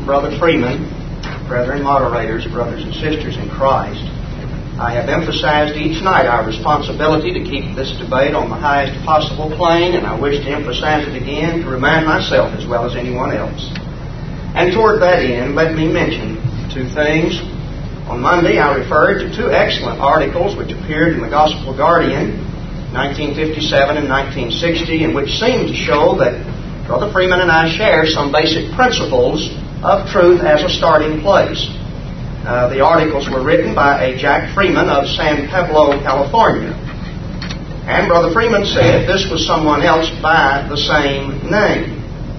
Brother Freeman, brethren moderators, brothers and sisters in Christ, I have emphasized each night our responsibility to keep this debate on the highest possible plane, and I wish to emphasize it again to remind myself as well as anyone else. And toward that end, let me mention two things. On Monday, I referred to two excellent articles which appeared in the Gospel Guardian, 1957 and 1960, and which seemed to show that Brother Freeman and I share some basic principles of truth as a starting place. The articles were written by a Jack Freeman of San Pablo, California. And Brother Freeman said this was someone else by the same name.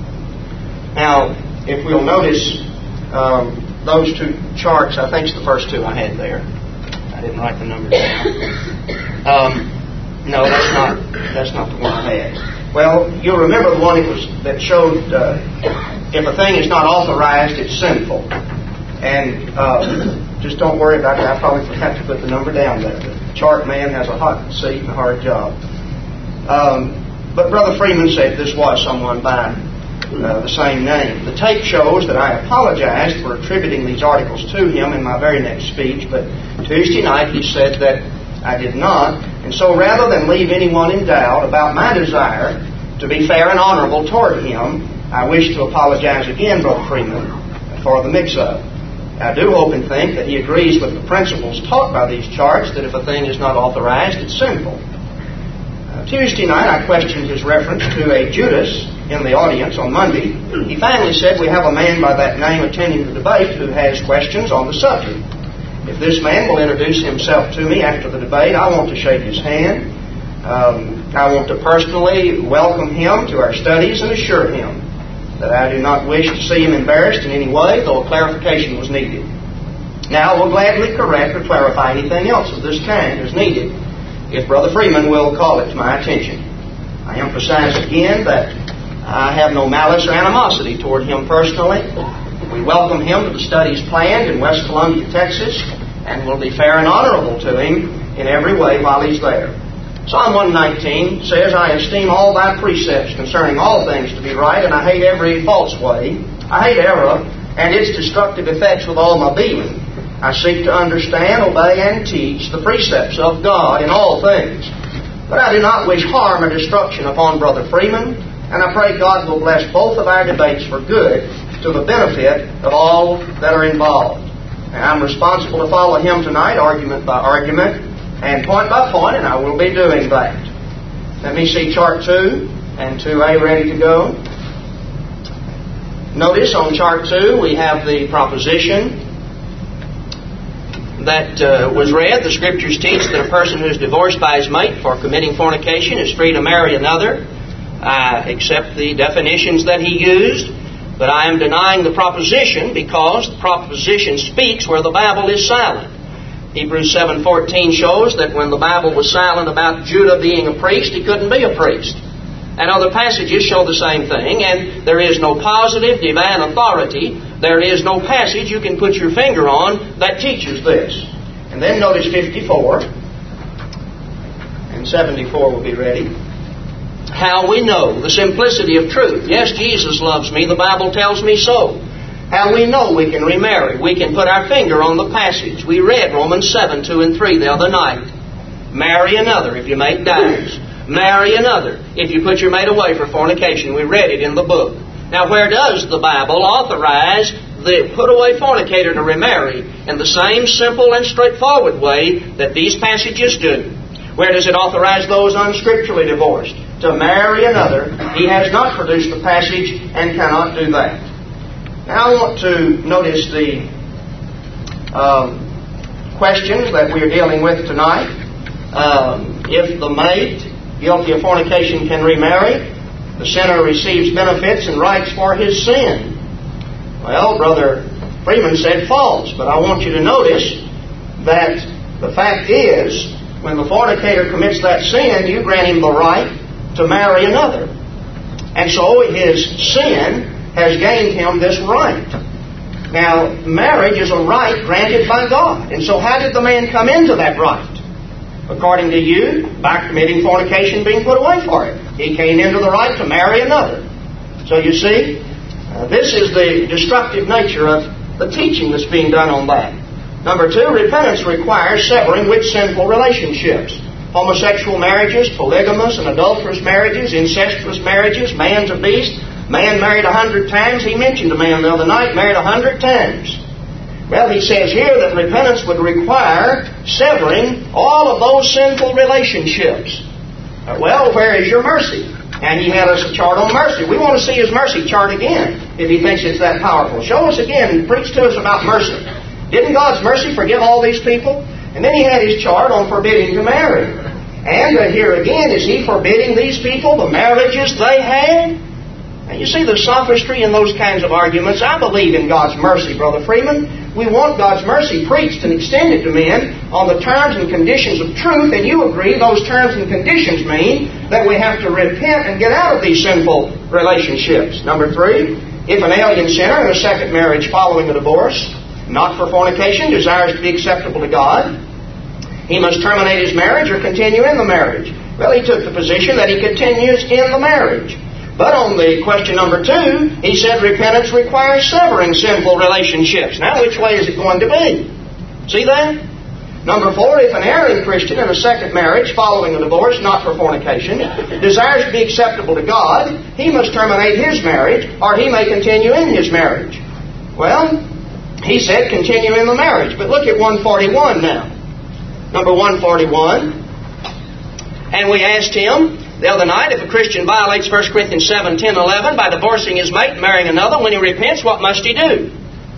Now, if we'll notice those two charts, I think it's the first two I had there. I didn't write the numbers down. No, that's not the one I had. Well, you'll remember the one that showed if a thing is not authorized, it's sinful. And just don't worry about it. I probably forgot to put the number down there. The chart man has a hot seat and a hard job. But Brother Freeman said this was someone by the same name. The tape shows that I apologized for attributing these articles to him in my very next speech, but Tuesday night he said that I did not. And so rather than leave anyone in doubt about my desire to be fair and honorable toward him, I wish to apologize again, Brother Freeman, for the mix-up. I do hope and think that he agrees with the principles taught by these charts, that if a thing is not authorized, it's sinful. Tuesday night, I questioned his reference to a Judas in the audience on Monday. He finally said, we have a man by that name attending the debate who has questions on the subject. If this man will introduce himself to me after the debate, I want to shake his hand. I want to personally welcome him to our studies and assure him that I do not wish to see him embarrassed in any way, though a clarification was needed. Now, I will gladly correct or clarify anything else of this kind as needed, if Brother Freeman will call it to my attention. I emphasize again that I have no malice or animosity toward him personally. We welcome him to the studies planned in West Columbia, Texas, and will be fair and honorable to him in every way while he's there. Psalm 119 says, I esteem all thy precepts concerning all things to be right, and I hate every false way. I hate error and its destructive effects with all my being. I seek to understand, obey, and teach the precepts of God in all things. But I do not wish harm or destruction upon Brother Freeman, and I pray God will bless both of our debates for good, to the benefit of all that are involved. And I'm responsible to follow him tonight, argument by argument, and point by point, and I will be doing that. Let me see chart 2 and 2A ready to go. Notice on chart 2 we have the proposition that was read. The Scriptures teach that a person who is divorced by his mate for committing fornication is free to marry another. I accept the definitions that he used, but I am denying the proposition because the proposition speaks where the Bible is silent. Hebrews 7:14 shows that when the Bible was silent about Judah being a priest, he couldn't be a priest. And other passages show the same thing, and there is no positive divine authority. There is no passage you can put your finger on that teaches this. And then notice 54, and 74 will be ready. How we know the simplicity of truth. Yes, Jesus loves me. The Bible tells me so. How we know we can remarry. We can put our finger on the passage. We read Romans 7:2 and 3 the other night. Marry another if your mate dies. Marry another if you put your mate away for fornication. We read it in the book. Now, where does the Bible authorize the put-away fornicator to remarry? In the same simple and straightforward way that these passages do. Where does it authorize those unscripturally divorced to marry another? He has not produced the passage and cannot do that. Now I want to notice the questions that we are dealing with tonight. If the mate guilty of fornication can remarry, the sinner receives benefits and rights for his sin. Well, Brother Freeman said false, but I want you to notice that the fact is, when the fornicator commits that sin, you grant him the right to marry another. And so his sin has gained him this right. Now, marriage is a right granted by God. And so how did the man come into that right? According to you, by committing fornication being put away for it. He came into the right to marry another. So you see, This is the destructive nature of the teaching that's being done on that. Number 2, repentance requires severing with sinful relationships. Homosexual marriages, polygamous and adulterous marriages, incestuous marriages, man's a beast. Man married 100 times. He mentioned a man the other night, married 100 times. Well, he says here that repentance would require severing all of those sinful relationships. Well, where is your mercy? And he had us a chart on mercy. We want to see His mercy chart again, if He thinks it's that powerful. Show us again, preach to us about mercy. Didn't God's mercy forgive all these people? And then He had His chart on forbidding to marry. And here again, is He forbidding these people the marriages they had? And you see the sophistry in those kinds of arguments. I believe in God's mercy, Brother Freeman. We want God's mercy preached and extended to men on the terms and conditions of truth, and you agree those terms and conditions mean that we have to repent and get out of these sinful relationships. Number 3, if an alien sinner in a second marriage following a divorce, not for fornication, desires to be acceptable to God, he must terminate his marriage or continue in the marriage. Well, he took the position that he continues in the marriage. But on the question number 2, he said repentance requires severing sinful relationships. Now, which way is it going to be? See that? Number 4, if an erring Christian in a second marriage following a divorce, not for fornication, desires to be acceptable to God, he must terminate his marriage, or he may continue in his marriage. Well, he said continue in the marriage. But look at 141 now. Number 141. And we asked him the other night, if a Christian violates 1 Corinthians 7, 10, 11 by divorcing his mate and marrying another, when he repents, what must he do?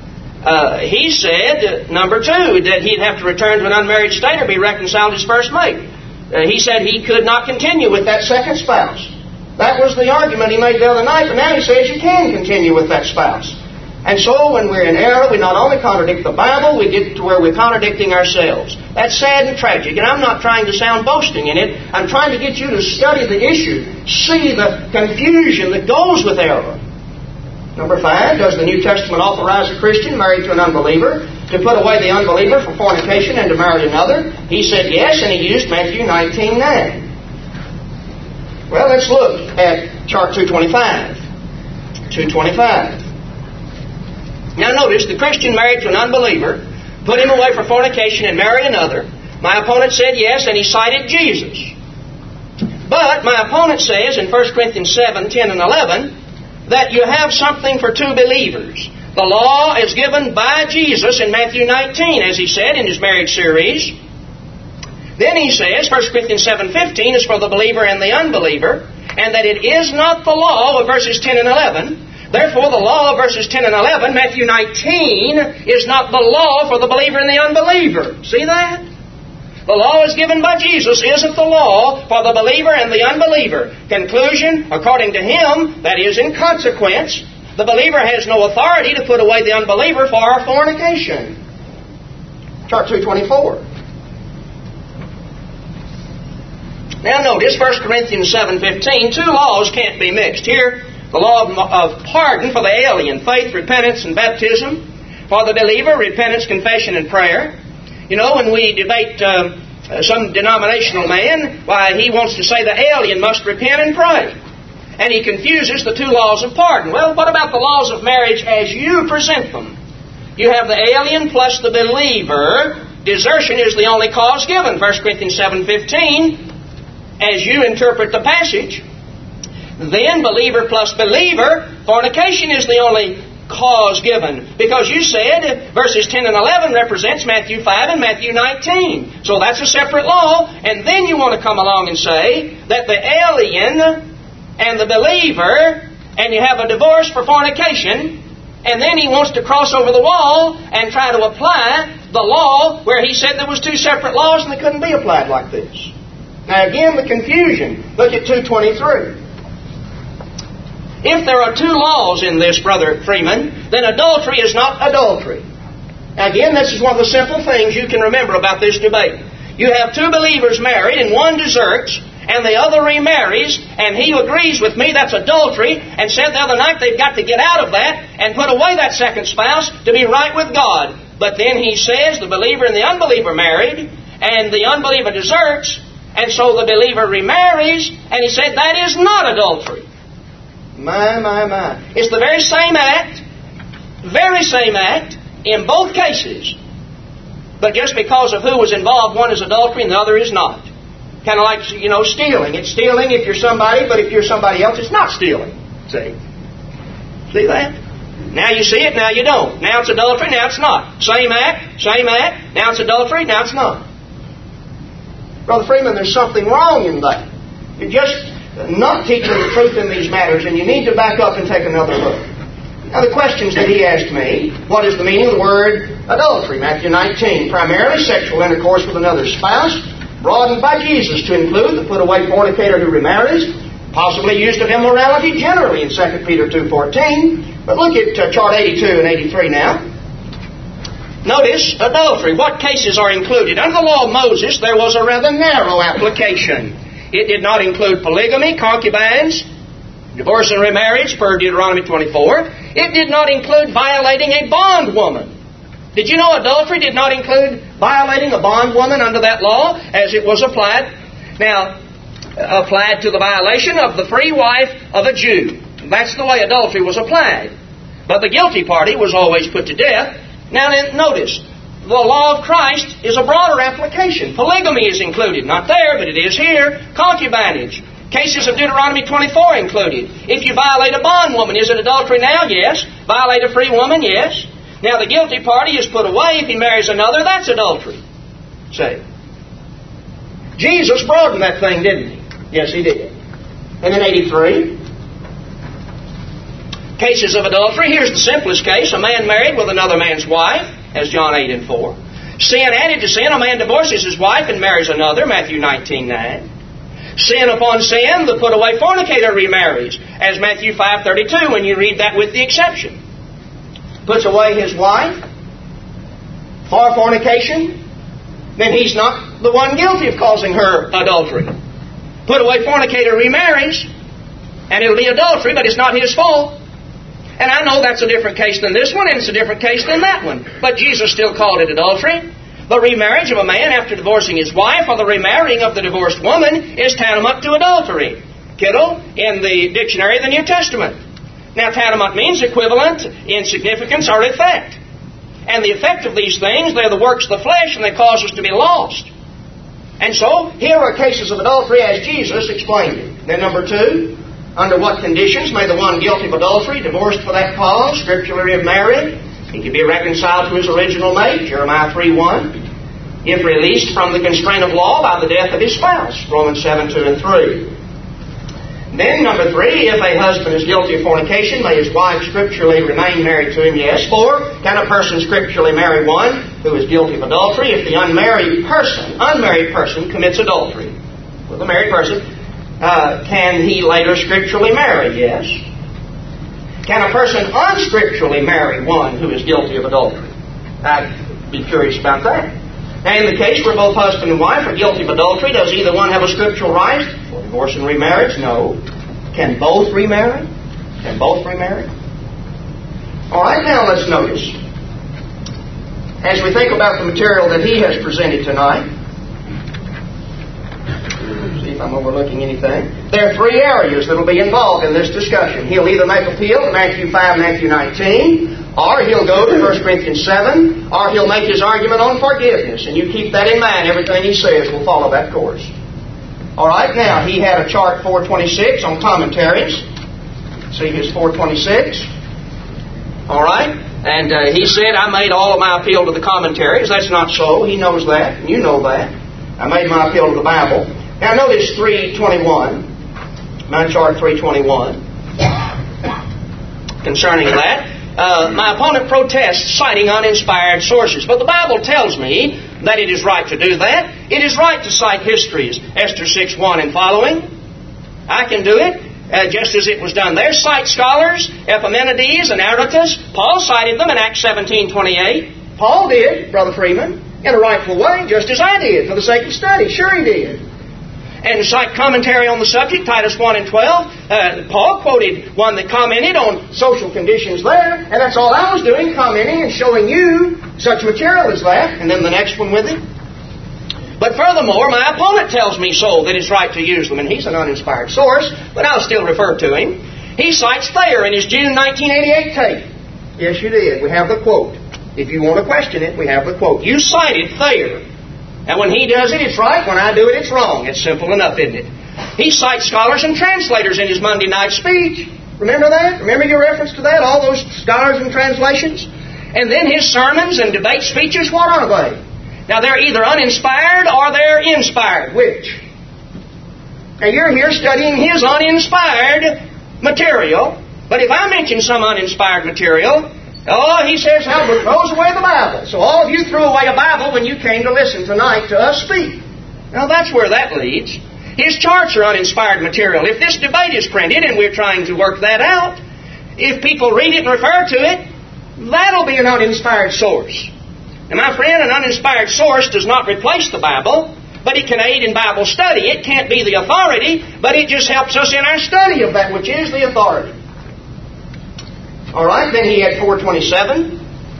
He said, number 2, that he'd have to return to an unmarried state or be reconciled to his first mate. He said he could not continue with that second spouse. That was the argument he made the other night, but now he says you can continue with that spouse. And so when we're in error, we not only contradict the Bible, we get to where we're contradicting ourselves. That's sad and tragic, and I'm not trying to sound boasting in it. I'm trying to get you to study the issue, see the confusion that goes with error. Number 5, does the New Testament authorize a Christian married to an unbeliever to put away the unbeliever for fornication and to marry another? He said yes, and he used Matthew 19:9. Well, let's look at chart 225. 225. Now notice, the Christian married to an unbeliever, put him away for fornication and marry another. My opponent said yes, and he cited Jesus. But my opponent says in 1 Corinthians 7, 10, and 11, that you have something for two believers. The law is given by Jesus in Matthew 19, as he said in his marriage series. Then he says, 1 Corinthians 7:15 is for the believer and the unbeliever, and that it is not the law of verses 10 and 11. Therefore, the law of verses 10 and 11, Matthew 19, is not the law for the believer and the unbeliever. See that? The law is given by Jesus, isn't the law for the believer and the unbeliever. Conclusion, according to him, that is, in consequence, the believer has no authority to put away the unbeliever for fornication. Chart 224. Now notice 1 Corinthians 7:15, 2 laws can't be mixed. Here, the law of pardon for the alien, faith, repentance, and baptism. For the believer, repentance, confession, and prayer. You know, when we debate some denominational man, why, he wants to say the alien must repent and pray. And he confuses the 2 laws of pardon. Well, what about the laws of marriage as you present them? You have the alien plus the believer. Desertion is the only cause given, 1 Corinthians 7:15, as you interpret the passage. Then believer plus believer, fornication is the only cause given. Because you said verses 10 and 11 represents Matthew 5 and Matthew 19. So that's a separate law. And then you want to come along and say that the alien and the believer, and you have a divorce for fornication, and then he wants to cross over the wall and try to apply the law where he said there was 2 separate laws and they couldn't be applied like this. Now again, the confusion. Look at 223. If there are 2 laws in this, Brother Freeman, then adultery is not adultery. Now again, this is one of the simple things you can remember about this debate. You have 2 believers married and one deserts and the other remarries, and he agrees with me that's adultery, and said the other night they've got to get out of that and put away that second spouse to be right with God. But then he says the believer and the unbeliever married, and the unbeliever deserts, and so the believer remarries, and he said that is not adultery. My. It's the very same act in both cases. But just because of who was involved, one is adultery and the other is not. Kind of like, stealing. It's stealing if you're somebody, but if you're somebody else, it's not stealing. See that? Now you see it, now you don't. Now it's adultery, now it's not. Same act. Now it's adultery, now it's not. Brother Freeman, there's something wrong in that. You're just not teaching the truth in these matters, and you need to back up and take another look. Now the questions that he asked me, what is the meaning of the word adultery? Matthew 19, primarily sexual intercourse with another spouse, broadened by Jesus to include the put-away fornicator who remarries, possibly used of immorality generally in 2 Peter 2:14. But look at chart 82 and 83 now. Notice adultery. What cases are included? Under the law of Moses, there was a rather narrow application. It did not include polygamy, concubines, divorce and remarriage, per Deuteronomy 24. It did not include violating a bondwoman. Did you know adultery did not include violating a bondwoman under that law as it was applied? Now, applied to the violation of the free wife of a Jew. That's the way adultery was applied. But the guilty party was always put to death. Now then, notice, the law of Christ is a broader application. Polygamy is included. Not there, but it is here. Concubinage. Cases of Deuteronomy 24 included. If you violate a bondwoman, is it adultery now? Yes. Violate a free woman? Yes. Now the guilty party is put away. If he marries another, that's adultery. See? Jesus broadened that thing, didn't he? Yes, he did. And then 83. Cases of adultery. Here's the simplest case. A man married with another man's wife, as John 8 and 4. Sin added to sin. A man divorces his wife and marries another, Matthew 19:9. Sin upon sin, the put-away fornicator remarries, as Matthew 5:32, when you read that with the exception. Puts away his wife for fornication, then he's not the one guilty of causing her adultery. Put-away fornicator remarries, and it'll be adultery, but it's not his fault. And I know that's a different case than this one, and it's a different case than that one. But Jesus still called it adultery. The remarriage of a man after divorcing his wife or the remarrying of the divorced woman is tantamount to adultery. Kittle, in the dictionary of the New Testament. Now, tantamount means equivalent in significance or effect. And the effect of these things, they're the works of the flesh, and they cause us to be lost. And so, here are cases of adultery as Jesus explained it. Then number 2, under what conditions may the one guilty of adultery, divorced for that cause, scripturally remarried? He can be reconciled to his original mate, Jeremiah 3:1. If released from the constraint of law by the death of his spouse, Romans 7:2 and 3. Then number 3, if a husband is guilty of fornication, may his wife scripturally remain married to him? Yes. 4, can a person scripturally marry one who is guilty of adultery? If the unmarried person commits adultery with a married person, can he later scripturally marry? Yes. Can a person unscripturally marry one who is guilty of adultery? I'd be curious about that. Now, in the case where both husband and wife are guilty of adultery, does either one have a scriptural right for divorce and remarriage? No. Can both remarry? All right, now let's notice, as we think about the material that he has presented tonight, see if I'm overlooking anything. There are 3 areas that will be involved in this discussion. He'll either make appeal to Matthew 5, Matthew 19, or he'll go to 1 Corinthians 7, or he'll make his argument on forgiveness. And you keep that in mind. Everything he says will follow that course. All right, now, he had a chart 426 on commentaries. See his 426. All right, and he said, I made all of my appeal to the commentaries. That's not so. He knows that, and you know that. I made my appeal to the Bible. Now, notice 321. My chart 321. Concerning that, my opponent protests citing uninspired sources. But the Bible tells me that it is right to do that. It is right to cite histories, Esther 6:1 and following. I can do it, just as it was done there. Cite scholars, Epimenides and Aratus. Paul cited them in Acts 17:28. Paul did, Brother Freeman, in a rightful way, just as I did, for the sake of study. Sure he did. And cite commentary on the subject, Titus 1 and 12. Paul quoted one that commented on social conditions there, and that's all I was doing, commenting and showing you such material as that, and then the next one with it. But furthermore, my opponent tells me so, that it's right to use them, and he's an uninspired source, but I'll still refer to him. He cites Thayer in his June 1988 tape. Yes, you did. We have the quote. If you want to question it, we have the quote. You cited Thayer. And when he does it, it's right. When I do it, it's wrong. It's simple enough, isn't it? He cites scholars and translators in his Monday night speech. Remember that? Remember your reference to that? All those scholars and translations? And then his sermons and debate speeches, what are they? Now, they're either uninspired or they're inspired. Which? Now, you're here studying his uninspired material. But if I mention some uninspired material, he says Halbert throws away the Bible. So all of you threw away a Bible when you came to listen tonight to us speak. Now, that's where that leads. His charts are uninspired material. If this debate is printed, and we're trying to work that out, if people read it and refer to it, that'll be an uninspired source. Now, my friend, an uninspired source does not replace the Bible, but it can aid in Bible study. It can't be the authority, but it just helps us in our study of that which is the authority. All right, then he had 427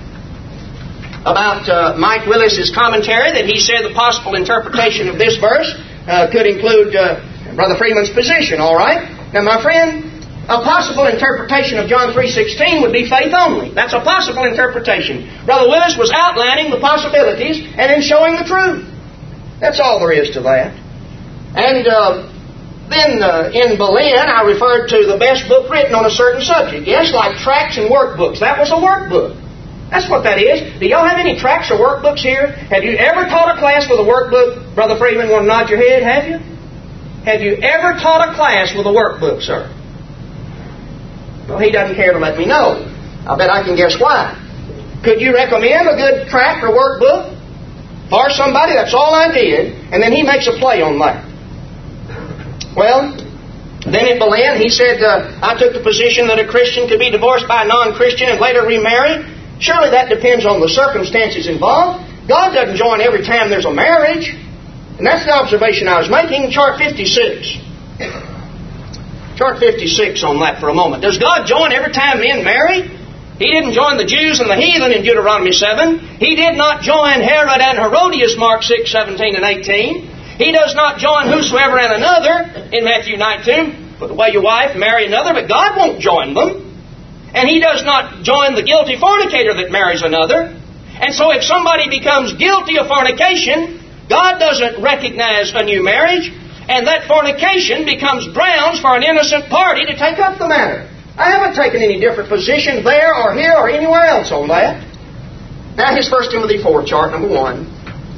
about Mike Willis's commentary that he said the possible interpretation of this verse could include Brother Freeman's position. All right, now my friend, a possible interpretation of John 3:16 would be faith only. That's a possible interpretation. Brother Willis was outlining the possibilities and then showing the truth. That's all there is to that. And then in Berlin, I referred to the best book written on a certain subject. Yes, like tracts and workbooks. That was a workbook. That's what that is. Do y'all have any tracts or workbooks here? Have you ever taught a class with a workbook? Brother Freeman, want to nod your head? Have you? Have you ever taught a class with a workbook, sir? Well, he doesn't care to let me know. I bet I can guess why. Could you recommend a good tract or workbook for somebody? That's all I did. And then he makes a play on that. Well, then in Berlin, he said, I took the position that a Christian could be divorced by a non-Christian and later remarry. Surely that depends on the circumstances involved. God doesn't join every time there's a marriage. And that's the observation I was making. Chart 56. Chart 56 on that for a moment. Does God join every time men marry? He didn't join the Jews and the heathen in Deuteronomy 7. He did not join Herod and Herodias, Mark 6, 17 and 18. He does not join whosoever and another in Matthew 19. Put away your wife, marry another, but God won't join them. And He does not join the guilty fornicator that marries another. And so if somebody becomes guilty of fornication, God doesn't recognize a new marriage, and that fornication becomes grounds for an innocent party to take up the matter. I haven't taken any different position there or here or anywhere else on that. Now here's 1 Timothy 4, chart number 1.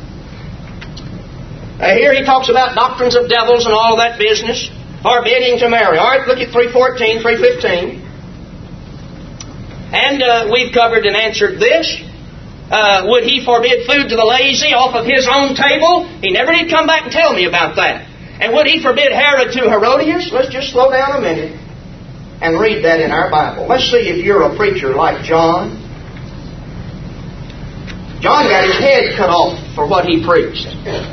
Here he talks about doctrines of devils and all that business, forbidding to marry. All right, look at 3:14, 3:15. And we've covered and answered this. Would he forbid food to the lazy off of his own table? He never did come back and tell me about that. And would he forbid Herod to Herodias? Let's just slow down a minute and read that in our Bible. Let's see if you're a preacher like John. John got his head cut off for what he preached.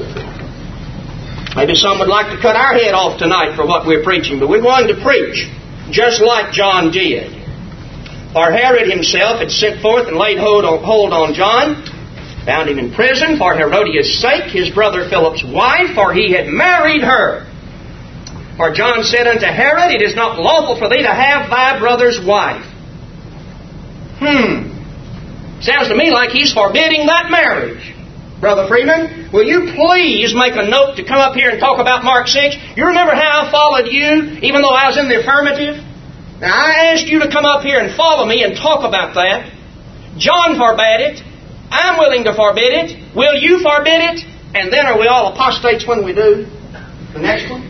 Maybe some would like to cut our head off tonight for what we're preaching, but we're going to preach just like John did. For Herod himself had sent forth and laid hold on John, bound him in prison for Herodias' sake, his brother Philip's wife, for he had married her. For John said unto Herod, It is not lawful for thee to have thy brother's wife. Sounds to me like he's forbidding that marriage. Brother Freeman, will you please make a note to come up here and talk about Mark 6? You remember how I followed you, even though I was in the affirmative? Now, I asked you to come up here and follow me and talk about that. John forbade it. I'm willing to forbid it. Will you forbid it? And then are we all apostates when we do? The next one.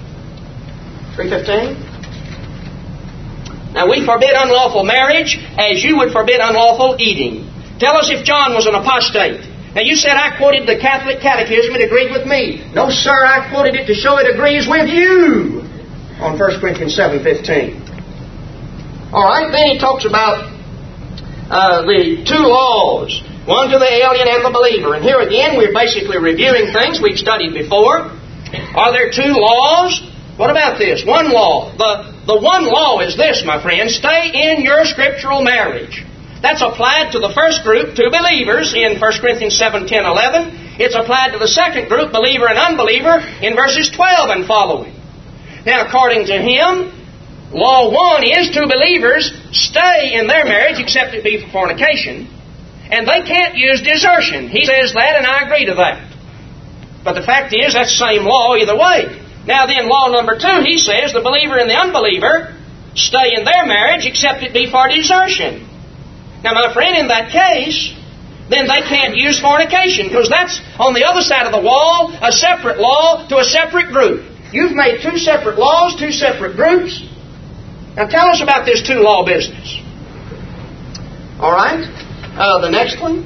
3:15. Now, we forbid unlawful marriage as you would forbid unlawful eating. Tell us if John was an apostate. Now, you said I quoted the Catholic Catechism. It agreed with me. No, sir, I quoted it to show it agrees with you on 1 Corinthians 7:15. All right, then he talks about the two laws, one to the alien and the believer. And here again, we're basically reviewing things we've studied before. Are there two laws? What about this? One law. The one law is this, my friend. Stay in your scriptural marriage. That's applied to the first group, to believers, in 1 Corinthians 7, 10, 11. It's applied to the second group, believer and unbeliever, in verses 12 and following. Now, according to him, Law 1 is two believers stay in their marriage except it be for fornication. And they can't use desertion. He says that, and I agree to that. But the fact is, that's the same law either way. Now then, law number 2, he says the believer and the unbeliever stay in their marriage except it be for desertion. Now, my friend, in that case, then they can't use fornication, because that's on the other side of the wall, a separate law to a separate group. You've made two separate laws, two separate groups. Now tell us about this two-law business. All right? The next one.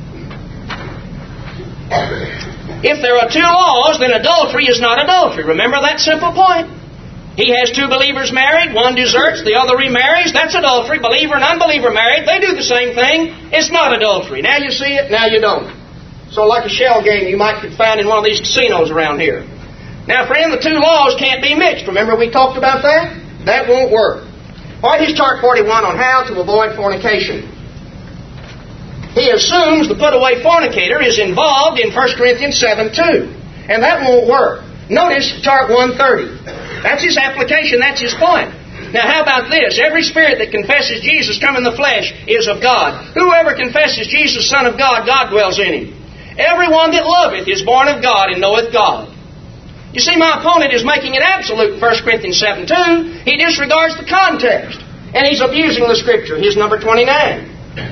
If there are two laws, then adultery is not adultery. Remember that simple point? He has two believers married, one deserts, the other remarries. That's adultery. Believer and unbeliever married, they do the same thing. It's not adultery. Now you see it, now you don't. So like a shell game you might find in one of these casinos around here. Now, friend, the two laws can't be mixed. Remember we talked about that? That won't work. All right, here's chart 41 on how to avoid fornication. He assumes the put-away fornicator is involved in 1 Corinthians 7:2. And that won't work. Notice chart 130. That's his application. That's his point. Now, how about this? Every spirit that confesses Jesus come in the flesh is of God. Whoever confesses Jesus, Son of God, God dwells in him. Everyone that loveth is born of God and knoweth God. You see, my opponent is making it absolute in 1 Corinthians 7:2. He disregards the context. And he's abusing the Scripture. Here's number 29.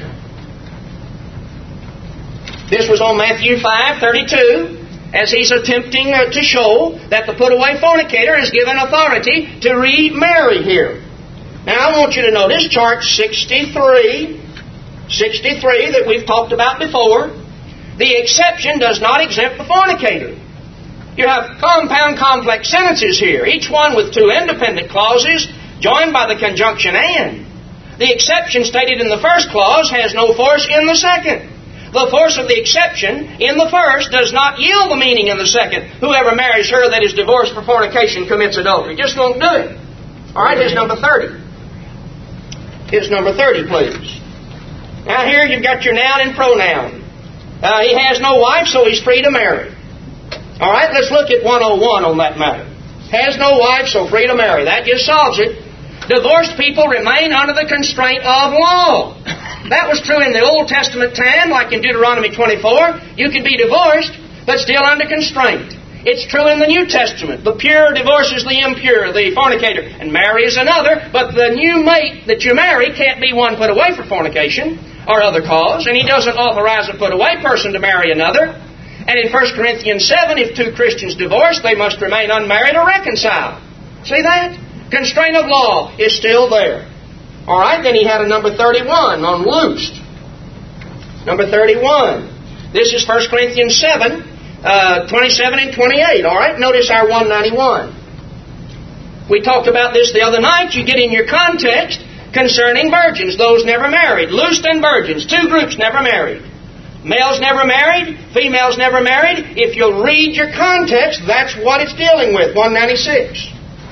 This was on Matthew 5:32, as he's attempting to show that the put-away fornicator is given authority to remarry here. Now, I want you to notice chart 63 that we've talked about before. The exception does not exempt the fornicator. You have compound complex sentences here, each one with two independent clauses joined by the conjunction and. The exception stated in the first clause has no force in the second. The force of the exception in the first does not yield the meaning in the second. Whoever marries her that is divorced for fornication commits adultery. Just won't do it. All right, here's number 30. Here's number 30, please. Now here you've got your noun and pronoun. He has no wife, so he's free to marry. All right, let's look at 101 on that matter. Has no wife, so free to marry. That just solves it. Divorced people remain under the constraint of law. That was true in the Old Testament time, like in Deuteronomy 24. You could be divorced, but still under constraint. It's true in the New Testament. The pure divorces the impure, the fornicator, and marries another, but the new mate that you marry can't be one put away for fornication or other cause, and he doesn't authorize a put away person to marry another. And in 1 Corinthians 7, if two Christians divorce, they must remain unmarried or reconcile. See that? Constraint of law is still there. All right, then he had a number 31 on loosed. Number 31. This is 1 Corinthians 7, 27 and 28. All right, notice our 191. We talked about this the other night. You get in your context concerning virgins, those never married. Loosed and virgins, two groups never married. Males never married, females never married. If you'll read your context, that's what it's dealing with, 196.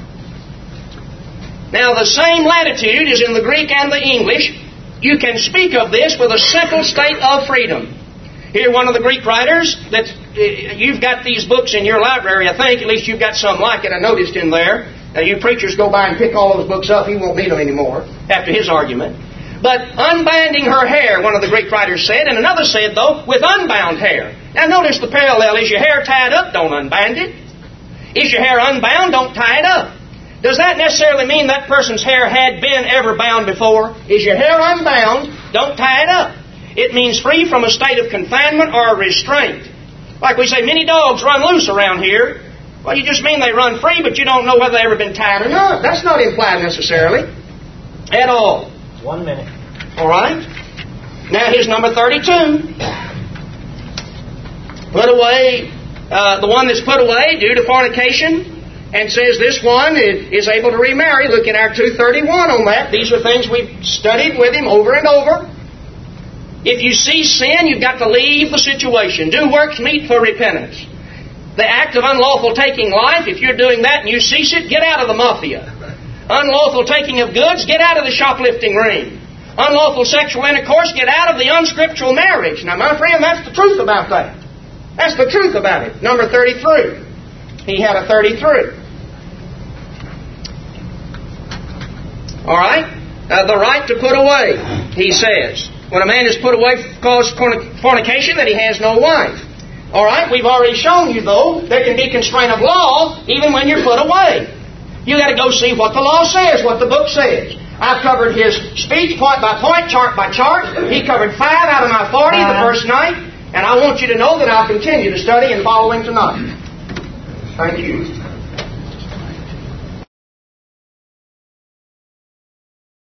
Now, the same latitude is in the Greek and the English. You can speak of this with a simple state of freedom. Here, one of the Greek writers, you've got these books in your library, I think. At least you've got some like it, I noticed in there. Now, you preachers go by and pick all those books up. He won't need them anymore after his argument. But unbinding her hair, one of the Greek writers said, and another said, though, with unbound hair. Now, notice the parallel. Is your hair tied up? Don't unbind it. Is your hair unbound? Don't tie it up. Does that necessarily mean that person's hair had been ever bound before? Is your hair unbound? Don't tie it up. It means free from a state of confinement or restraint. Like we say, many dogs run loose around here. Well, you just mean they run free, but you don't know whether they've ever been tied or not. That's not implied necessarily at all. 1 minute. All right? Now here's number 32. Put away, the one that's put away due to fornication, and says this one is able to remarry. Look at our 231 on that. These are things we've studied with him over and over. If you see sin, you've got to leave the situation. Do works meet for repentance. The act of unlawful taking life, if you're doing that and you cease it, get out of the mafia. Unlawful taking of goods, get out of the shoplifting ring. Unlawful sexual intercourse, get out of the unscriptural marriage. Now, my friend, that's the truth about that. That's the truth about it. Number 33. He had a 33. All right? The right to put away, he says. When a man is put away for cause fornication, that he has no wife. All right? We've already shown you, though, there can be constraint of law even when you're put away. You got to go see what the law says, what the book says. I've covered his speech point by point, chart by chart. He covered 5 out of my 40 the first night. And I want you to know that I'll continue to study and follow him tonight. Thank you.